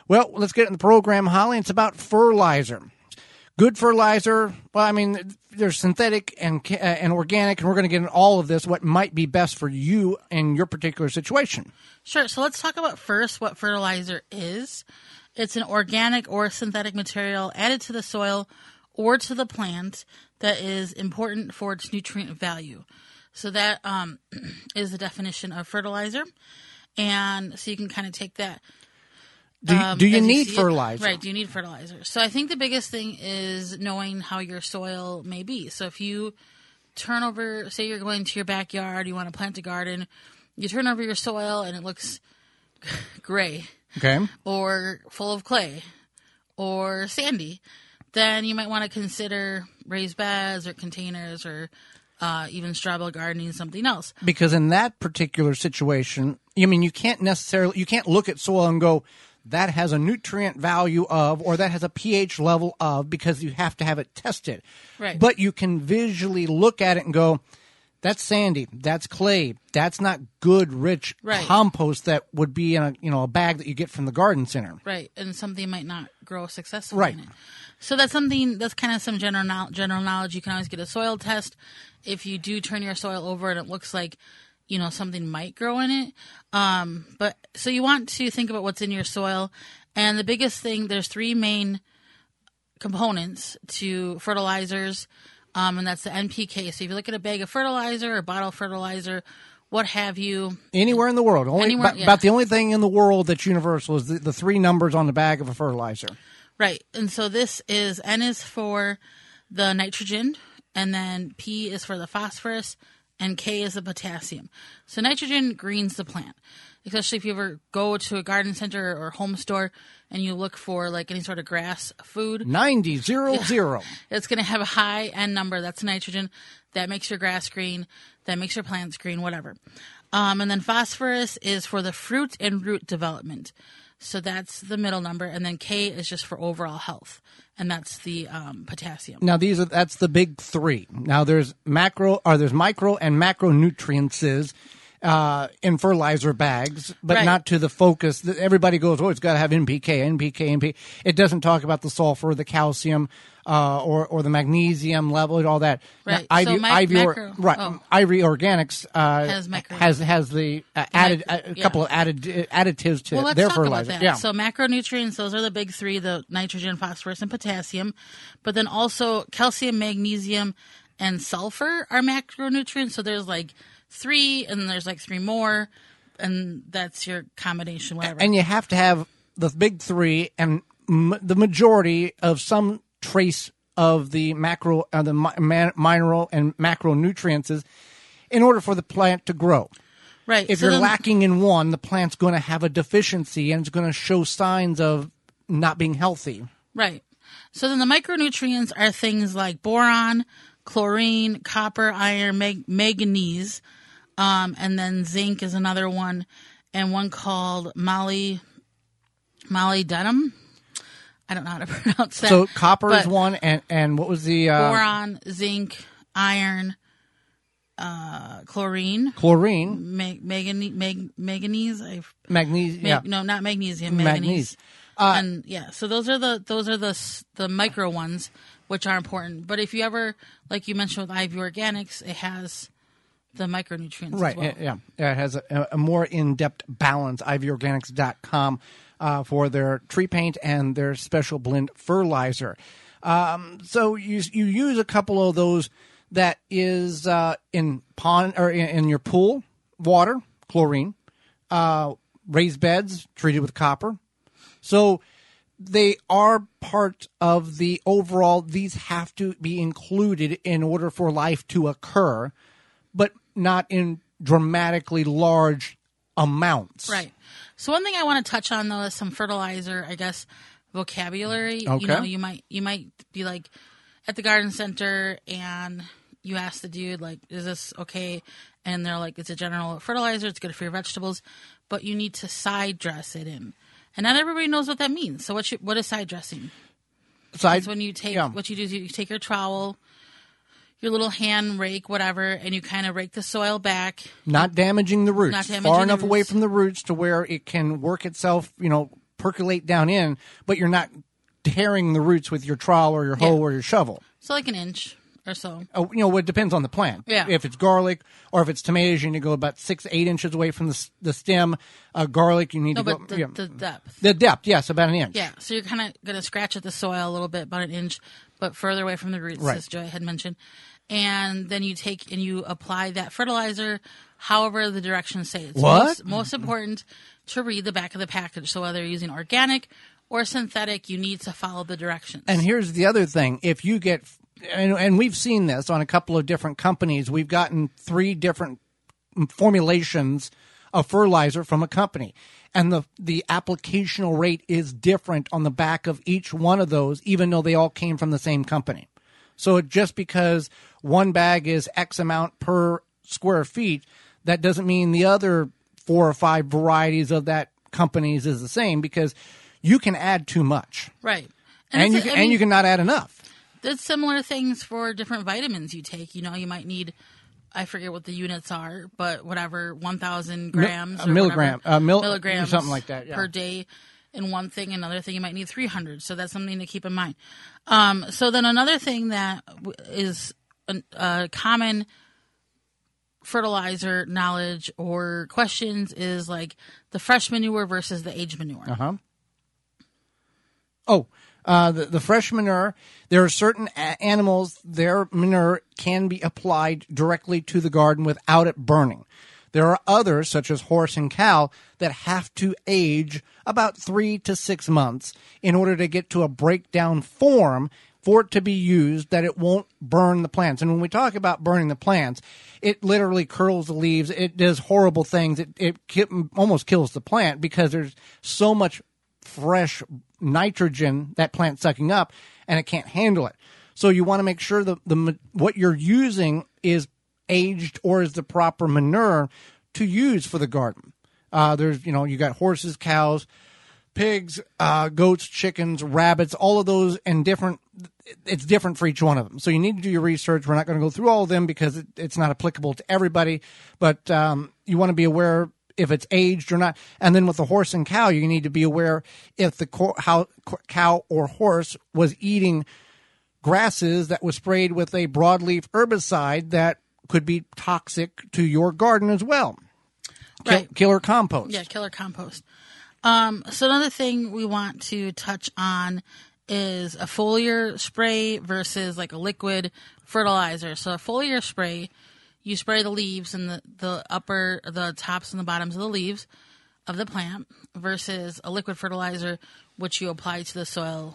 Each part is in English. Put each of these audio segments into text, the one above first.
Well, let's get in the program, Holly. It's about fertilizer. Good fertilizer. Well, I mean, there's synthetic and organic, and we're going to get into all of this, what might be best for you in your particular situation. Sure. So let's talk about first what fertilizer is. It's an organic or synthetic material added to the soil or to the plant that is important for its nutrient value. So that is the definition of fertilizer. And so you can kind of take that. Do you need fertilizer? Right. Do you need fertilizer? So I think the biggest thing is knowing how your soil may be. So if you turn over, say you're going to your backyard, you want to plant a garden, you turn over your soil and it looks gray. Okay. Or full of clay or sandy, then you might want to consider raised beds or containers or even straw bale gardening, something else. Because in that particular situation, I mean, you can't look at soil and go, that has a nutrient value of, or that has a pH level of, because you have to have it tested. Right. But you can visually look at it and go, that's sandy, that's clay, that's not good, rich compost that would be in a bag that you get from the garden center. Right, and something might not grow successfully right. in it. So that's something, that's kind of some general knowledge. You can always get a soil test. If you do turn your soil over and it looks like, something might grow in it. But so you want to think about what's in your soil. And the biggest thing, there's 3 main components to fertilizers. And that's the NPK. So if you look at a bag of fertilizer or bottle fertilizer, what have you. Anywhere in the world. About the only thing in the world that's universal is the 3 numbers on the bag of a fertilizer. Right. And so this is, N is for the nitrogen, and then P is for the phosphorus, and K is the potassium. So nitrogen greens the plant, especially if you ever go to a garden center or home store and you look for like any sort of grass food. 90-0-0. It's going to have a high N number. That's nitrogen. That makes your grass green. That makes your plants green, whatever. And then phosphorus is for the fruit and root development. So that's the middle number. And then K is just for overall health. And that's the potassium. Now that's the big 3. Now there's micro and macronutrients in fertilizer bags, but not to the focus. Everybody goes, it's got to have NPK. It doesn't talk about the sulfur, the calcium, or the magnesium level and all that. Right. Now, macro. Ivory Organics has the added couple of additives to their fertilizer. About that. So macronutrients, those are the big 3: the nitrogen, phosphorus, and potassium. But then also calcium, magnesium, and sulfur are macronutrients. So there's like 3, and there's like 3 more, and that's your combination, whatever. And you have to have the big 3 and the majority of some trace of the mineral and macronutrients in order for the plant to grow. Right. If you're lacking in one, the plant's going to have a deficiency and it's going to show signs of not being healthy. Right. So then the micronutrients are things like boron, chlorine, copper, iron, manganese, and then zinc is another one, and one called molybdenum. I don't know how to pronounce that. So copper is one, and what was the boron, zinc, iron, chlorine, manganese. Magnesium. No, not magnesium. Manganese. And so those are the micro ones, which are important. But if you ever, like you mentioned with Ivy Organics, it has the micronutrients right, as well. Yeah, it has a more in-depth balance. IvyOrganics.com for their tree paint and their special blend fertilizer. So you use a couple of those that is in pond or in your pool water, chlorine, raised beds treated with copper. So they are part of the overall. These have to be included in order for life to occur, but not in dramatically large amounts. Right. So one thing I want to touch on, though, is some fertilizer, I guess, vocabulary. Okay. You might be like at the garden center and you ask the dude, like, is this okay? And they're like, it's a general fertilizer. It's good for your vegetables, but you need to side dress it in. And not everybody knows what that means. So what is side dressing? It's when you take, what you do is you take your trowel, your little hand rake, whatever, and you kind of rake the soil back. Not damaging the roots. Far enough away from the roots to where it can work itself, percolate down in, but you're not tearing the roots with your trowel or your hoe or your shovel. So like an inch or so. Oh, it depends on the plant. Yeah. If it's garlic or if it's tomatoes, you need to go about 6 to 8 inches away from the stem. Garlic, you need to go. But the depth. The depth, yes, about an inch. Yeah, so you're kind of going to scratch at the soil a little bit, about an inch, but further away from the roots, as Joy had mentioned. And then you take and you apply that fertilizer however the directions say. It's most important to read the back of the package. So whether you're using organic or synthetic, you need to follow the directions. And here's the other thing. If you get, and we've seen this on a couple of different companies, we've gotten 3 different formulations of fertilizer from a company. And the applicational rate is different on the back of each one of those, even though they all came from the same company. So just because one bag is X amount per square feet, that doesn't mean the other 4 or 5 varieties of that company's is the same, because you can add too much. Right. And you can not add enough. There's similar things for different vitamins you take. You might need, I forget what the units are, but whatever, 1,000 grams or milligrams, something like that, per day in one thing. Another thing you might need 300. So that's something to keep in mind. So then another thing that is a common fertilizer knowledge or questions is like the fresh manure versus the aged manure. The fresh manure, there are certain animals, their manure can be applied directly to the garden without it burning. There are others, such as horse and cow, that have to age about 3 to 6 months in order to get to a breakdown form for it to be used, that it won't burn the plants. And when we talk about burning the plants, it literally curls the leaves. It does horrible things. It almost kills the plant because there's so much fresh nitrogen that plant's sucking up, and it can't handle it. So you want to make sure what you're using is aged or is the proper manure to use for the garden. There's, you got horses, cows, pigs, goats, chickens, rabbits, all of those, and it's different for each one of them. So you need to do your research. We're not going to go through all of them because it's not applicable to everybody, but you want to be aware if it's aged or not. And then with the horse and cow, you need to be aware if the cow or horse was eating grasses that was sprayed with a broadleaf herbicide that could be toxic to your garden as well. Right. Killer compost. Yeah, killer compost. So another thing we want to touch on is a foliar spray versus like a liquid fertilizer. So a foliar spray, you spray the leaves and the tops and the bottoms of the leaves of the plant, versus a liquid fertilizer, which you apply to the soil,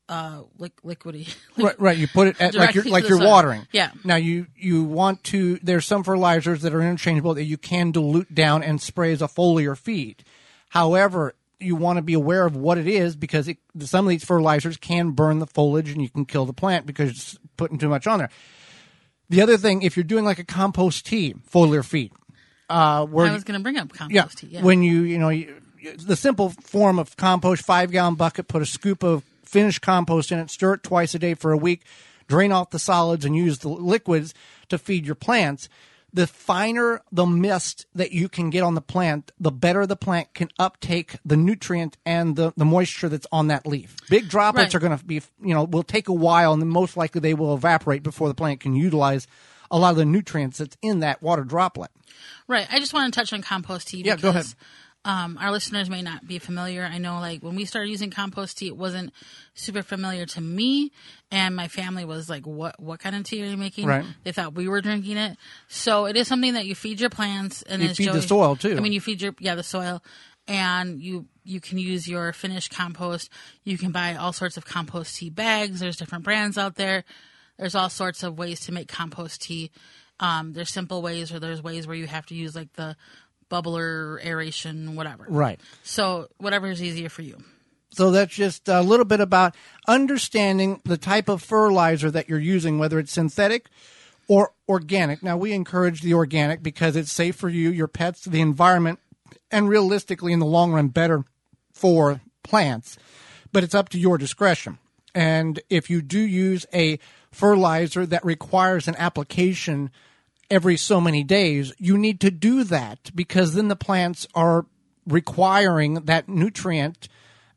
liquidy. Right. You put it like you're watering. Yeah. Now you want to. There's some fertilizers that are interchangeable that you can dilute down and spray as a foliar feed. However, you want to be aware of what it is, because some of these fertilizers can burn the foliage and you can kill the plant because it's putting too much on there. The other thing, if you're doing like a compost tea, foliar feed. I was going to bring up compost tea. Yeah. When the simple form of compost, 5-gallon bucket, put a scoop of finished compost in it, stir it twice a day for a week, drain off the solids and use the liquids to feed your plants. The finer the mist that you can get on the plant, the better the plant can uptake the nutrient and the moisture that's on that leaf. Big droplets are going to be, will take a while, and then most likely they will evaporate before the plant can utilize a lot of the nutrients that's in that water droplet. Right. I just want to touch on compost tea. Yeah, go ahead. Our listeners may not be familiar. I know, like, when we started using compost tea, it wasn't super familiar to me, and my family was like, what kind of tea are you making? Right. They thought we were drinking it. So it is something that you feed your plants. And you feed the soil, too. I mean, you feed the soil, and you can use your finished compost. You can buy all sorts of compost tea bags. There's different brands out there. There's all sorts of ways to make compost tea. There's simple ways, or there's ways where you have to use like the bubbler, aeration, whatever. Right. So whatever is easier for you. So that's just a little bit about understanding the type of fertilizer that you're using, whether it's synthetic or organic. Now, we encourage the organic because it's safe for you, your pets, the environment, and realistically, in the long run, better for plants. But it's up to your discretion. And if you do use a fertilizer that requires an application every so many days, you need to do that, because then the plants are requiring that nutrient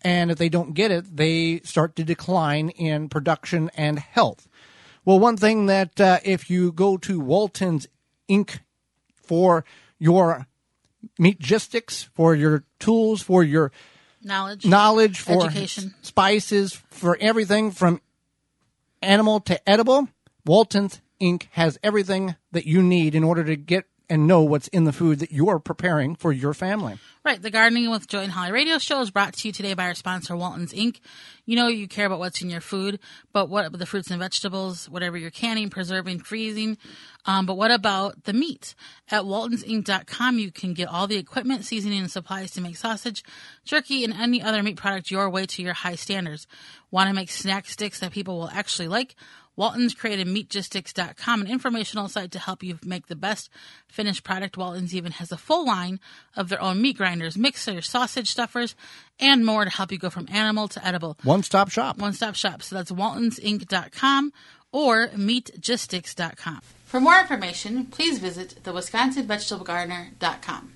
and if they don't get it, they start to decline in production and health. Well, one thing that if you go to Walton's Inc. for your meatgistics, for your tools, for your knowledge, for education, spices, for everything from animal to edible, Walton's Inc. has everything that you need in order to get and know what's in the food that you're preparing for your family. Right. The Gardening with Joy and Holly radio show is brought to you today by our sponsor, Walton's Inc. You know you care about what's in your food, but what about the fruits and vegetables, whatever you're canning, preserving, freezing, but what about the meat? At waltonsinc.com, you can get all the equipment, seasoning, and supplies to make sausage, jerky, and any other meat product your way to your high standards. Want to make snack sticks that people will actually like? Walton's created meatgistics.com, an informational site to help you make the best finished product. Walton's even has a full line of their own meat grinders, mixers, sausage stuffers, and more to help you go from animal to edible. One-stop shop. One-stop shop. So that's waltonsinc.com or meatgistics.com. For more information, please visit thewisconsinvegetablegardener.com.